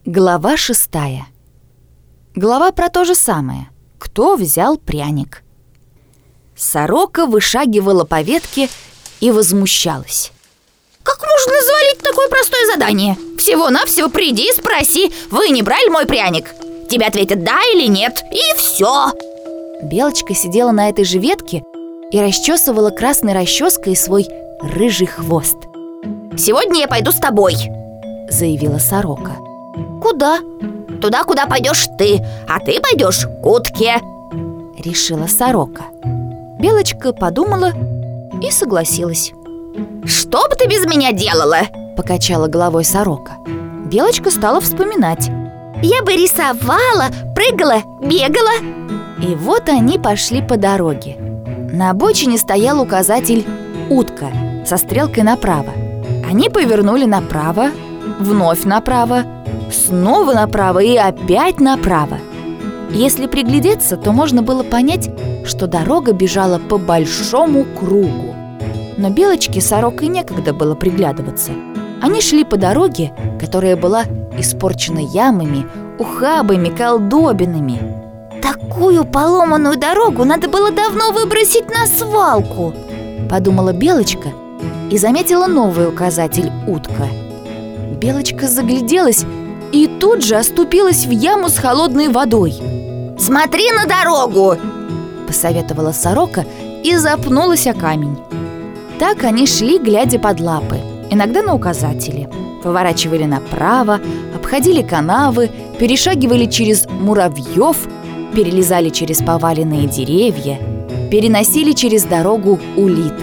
Глава 6. Глава про то же самое. Кто взял пряник? Сорока вышагивала по ветке и возмущалась. Как можно завалить такое простое задание? Всего-навсего приди и спроси: вы не брали мой пряник? Тебе ответят да или нет, и все. Белочка сидела на этой же ветке и расчесывала красной расческой свой рыжий хвост. «Сегодня я пойду с тобой», — заявила сорока. «Куда?» «Туда, куда пойдешь ты, а ты пойдешь к утке», — решила сорока. Белочка подумала и согласилась. «Что бы ты без меня делала?» — покачала головой сорока. Белочка стала вспоминать. «Я бы рисовала, прыгала, бегала». И вот они пошли по дороге. На обочине стоял указатель «Утка» со стрелкой направо. Они повернули направо, вновь направо, снова направо и опять направо. Если приглядеться, то можно было понять, что дорога бежала по большому кругу. Но Белочке с сорокой некогда было приглядываться. Они шли по дороге, которая была испорчена ямами, ухабами, колдобинами. «Такую поломанную дорогу надо было давно выбросить на свалку», — подумала Белочка и заметила новый указатель «Утка». Белочка загляделась и тут же оступилась в яму с холодной водой. «Смотри на дорогу!» — посоветовала сорока и запнулась о камень. Так они шли, глядя под лапы, иногда на указатели. Поворачивали направо, обходили канавы, перешагивали через муравьев, перелезали через поваленные деревья, переносили через дорогу улиток.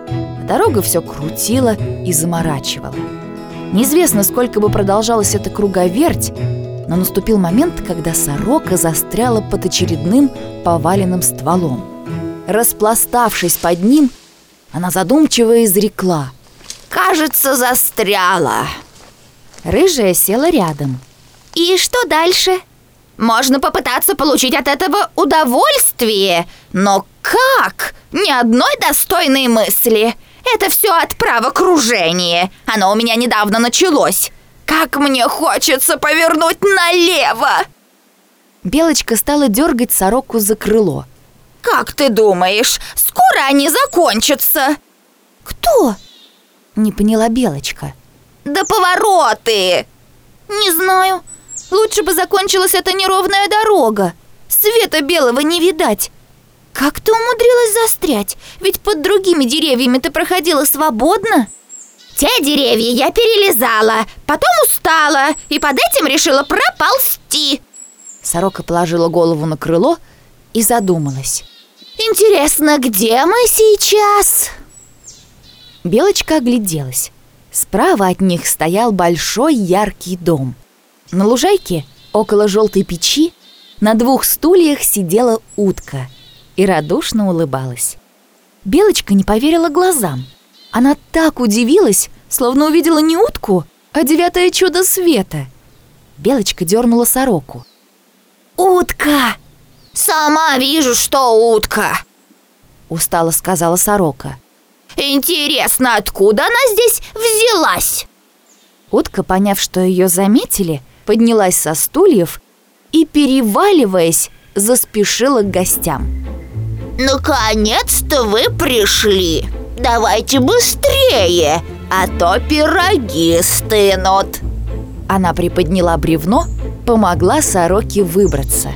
А дорога все крутила и заморачивала. Неизвестно, сколько бы продолжалась эта круговерть, но наступил момент, когда сорока застряла под очередным поваленным стволом. Распластавшись под ним, она задумчиво изрекла: «Кажется, застряла». Рыжая села рядом. «И что дальше? Можно попытаться получить от этого удовольствие, но как? Ни одной достойной мысли. Это все от правокружения. Оно у меня недавно началось. Как мне хочется повернуть налево!» Белочка стала дергать сороку за крыло. «Как ты думаешь, скоро они закончатся?» «Кто?» — не поняла Белочка. «Да повороты!» «Не знаю. Лучше бы закончилась эта неровная дорога. Света белого не видать. Как ты умудрилась застрять? Ведь под другими деревьями ты проходила свободно». «Те деревья я перелезала, потом устала и под этим решила проползти». Сорока положила голову на крыло и задумалась. «Интересно, где мы сейчас?» Белочка огляделась. Справа от них стоял большой яркий дом. На лужайке, около желтой печи, на 2 стульях сидела утка и радушно улыбалась. Белочка не поверила глазам. Она так удивилась, словно увидела не утку, а 9-е чудо света. Белочка дернула сороку. «Утка!» «Сама вижу, что утка!» — устало сказала сорока. «Интересно, откуда она здесь взялась?» Утка, поняв, что ее заметили, поднялась со стульев и, переваливаясь, заспешила к гостям. «Наконец-то вы пришли! Давайте быстрее, а то пироги стынут!» Она приподняла бревно, помогла сороке выбраться.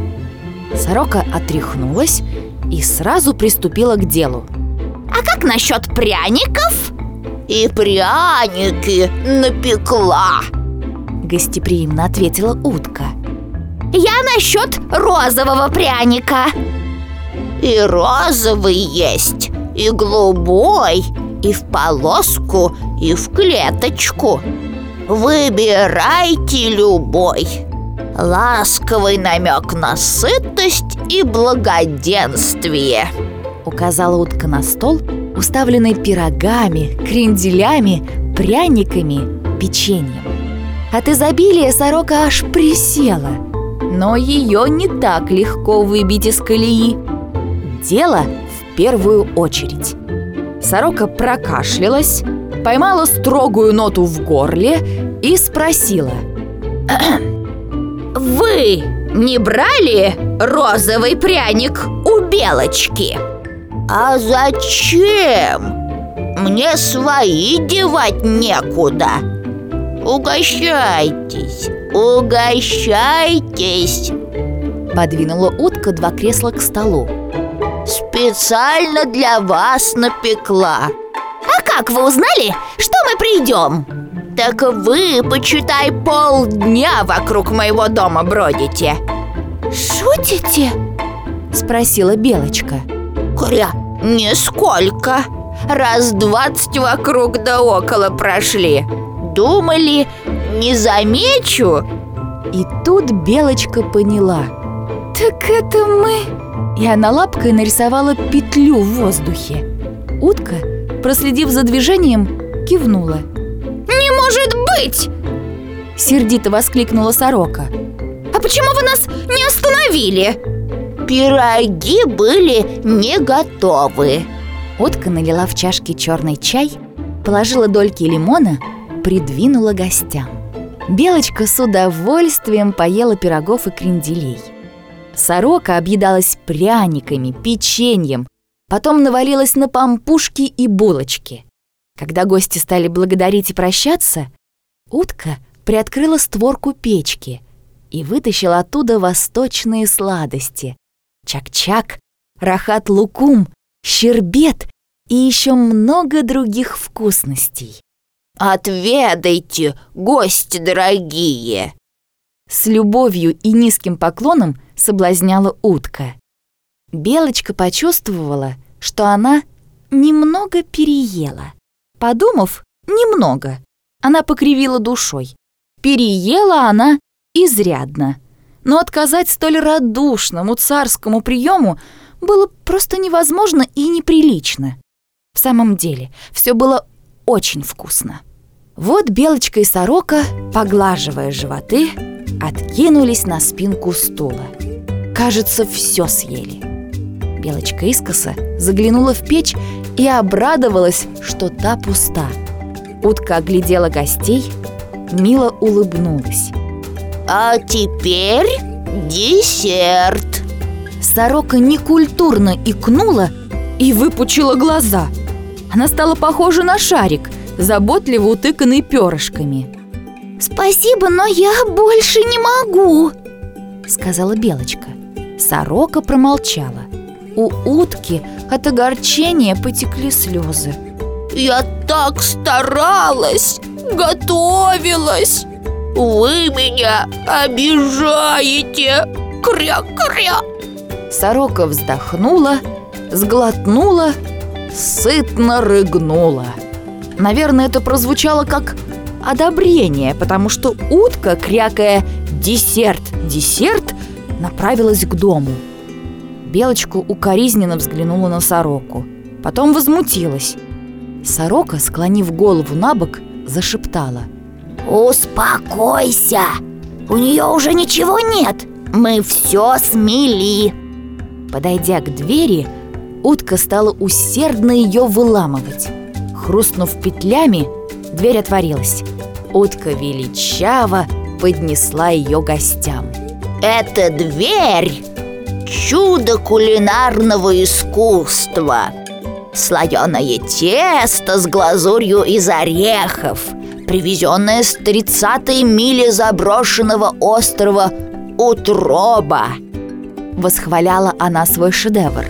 Сорока отряхнулась и сразу приступила к делу. «А как насчет пряников?» «И пряники напекла», — гостеприимно ответила утка. «Я насчет розового пряника». «И розовый есть, и голубой, и в полоску, и в клеточку. Выбирайте любой. Ласковый намек на сытость и благоденствие», — указала утка на стол, уставленный пирогами, кренделями, пряниками, печеньем. От изобилия сорока аж присела, но ее не так легко выбить из колеи. Дело в первую очередь. Сорока прокашлялась, поймала строгую ноту в горле и спросила: Вы не брали розовый пряник у Белочки? А зачем? Мне свои девать некуда. Угощайтесь, угощайтесь. Подвинула утка 2 кресла к столу. Специально для вас напекла. А как вы узнали, что мы придем? Так вы, почитай, полдня вокруг моего дома бродите. Шутите? Спросила Белочка. Кря, нисколько. Раз 20 вокруг да около прошли. Думали, не замечу? И тут Белочка поняла. Так это мы. И она лапкой нарисовала петлю в воздухе. Утка, проследив за движением, кивнула. Не может быть! Сердито воскликнула сорока. А почему вы нас не остановили? Пироги были не готовы. Утка налила в чашки черный чай, положила дольки лимона, придвинула гостям. Белочка с удовольствием поела пирогов и кренделей. Сорока объедалась пряниками, печеньем, потом навалилась на пампушки и булочки. Когда гости стали благодарить и прощаться, утка приоткрыла створку печки и вытащила оттуда восточные сладости: чак-чак, рахат-лукум, щербет и еще много других вкусностей. «Отведайте, гости дорогие!» С любовью и низким поклоном соблазняла утка. Белочка почувствовала, что она немного переела. Подумав, немного, она покривила душой. Переела она изрядно. Но отказать столь радушному царскому приему было просто невозможно и неприлично. В самом деле, все было очень вкусно. Вот Белочка и сорока, поглаживая животы, откинулись на спинку стула. Кажется, все съели. Белочка искоса заглянула в печь и обрадовалась, что та пуста. Утка оглядела гостей, мило улыбнулась. А теперь десерт. Сорока некультурно икнула и выпучила глаза. Она стала похожа на шарик, заботливо утыканный перышками. «Спасибо, но я больше не могу», — сказала Белочка. Сорока промолчала. У утки от огорчения потекли слезы. «Я так старалась, готовилась. Вы меня обижаете. Кря-кря». Сорока вздохнула, сглотнула, сытно рыгнула. Наверное, это прозвучало как одобрение, потому что утка, крякая «десерт, десерт», направилась к дому. Белочка укоризненно взглянула на сороку, потом возмутилась. Сорока, склонив голову набок, зашептала: «Успокойся, у нее уже ничего нет, мы все смели». Подойдя к двери, утка стала усердно ее выламывать. Хрустнув петлями, дверь отворилась. Утка величаво поднесла ее гостям. «Это дверь – чудо кулинарного искусства. Слоеное тесто с глазурью из орехов, привезенное с 30-й мили заброшенного острова Утроба». Восхваляла она свой шедевр.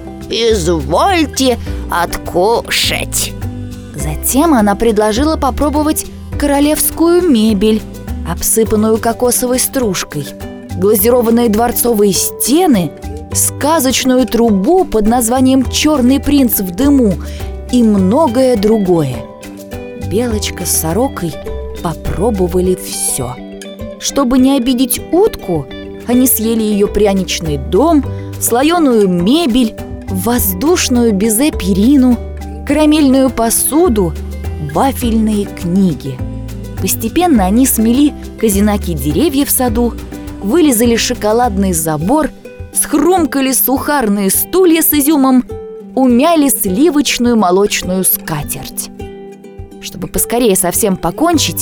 «Извольте откушать». Затем она предложила попробовать королевскую мебель, обсыпанную кокосовой стружкой, глазированные дворцовые стены, сказочную трубу под названием «Черный принц в дыму» и многое другое. Белочка с сорокой попробовали все. Чтобы не обидеть утку, они съели ее пряничный дом, слоеную мебель, воздушную безе-перину, карамельную посуду, вафельные книги. Постепенно они смели козинаки деревья в саду, вылизали шоколадный забор, схрумкали сухарные стулья с изюмом, умяли сливочную молочную скатерть. Чтобы поскорее совсем покончить,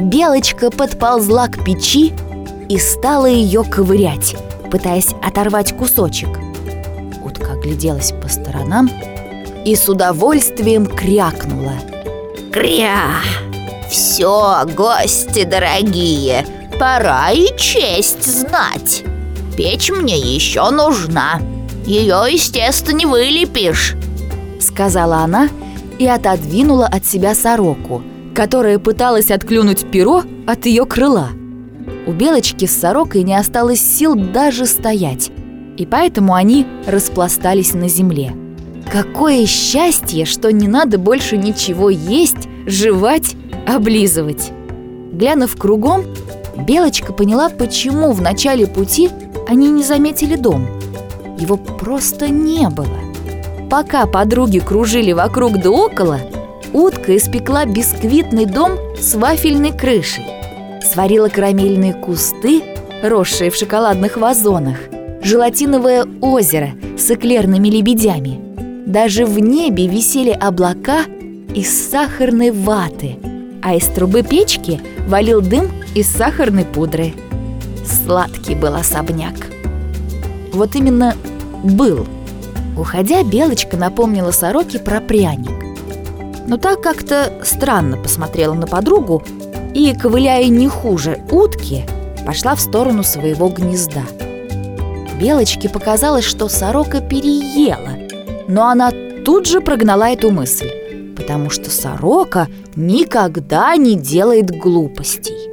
Белочка подползла к печи и стала ее ковырять, пытаясь оторвать кусочек. Утка огляделась по сторонам и с удовольствием крякнула. Кря! Все, гости дорогие, пора и честь знать. Печь мне еще нужна. Ее, естественно, не вылепишь, сказала она и отодвинула от себя сороку, которая пыталась отклюнуть перо от ее крыла. У Белочки с сорокой не осталось сил даже стоять, и поэтому они распластались на земле. Какое счастье, что не надо больше ничего есть, жевать, облизывать. Глянув кругом, Белочка поняла, почему в начале пути они не заметили дом. Его просто не было. Пока подруги кружили вокруг да около, утка испекла бисквитный дом с вафельной крышей, сварила карамельные кусты, росшие в шоколадных вазонах, желатиновое озеро с эклерными лебедями. Даже в небе висели облака из сахарной ваты, а из трубы печки валил дым из сахарной пудры. Сладкий был особняк. Вот именно был. Уходя, Белочка напомнила сороке про пряник. Но так как-то странно посмотрела на подругу и, ковыляя не хуже утки, пошла в сторону своего гнезда. Белочке показалось, что сорока переела, но она тут же прогнала эту мысль, потому что сорока никогда не делает глупостей.